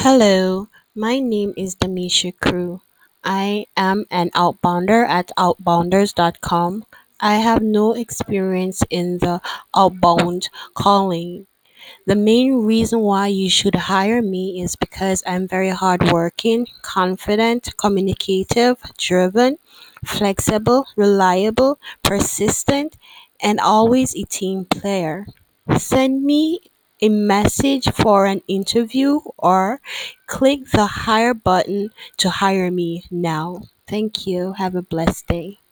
Hello, my name is Demisha Crew. I am an outbounder at outbounders.com. I have no experience in the outbound calling. The main reason why you should hire me is because I'm very hardworking, confident, communicative, driven, flexible, reliable, persistent, and always a team player. Send me a message for an interview or click the hire button to hire me now. Thank you. Have a blessed day.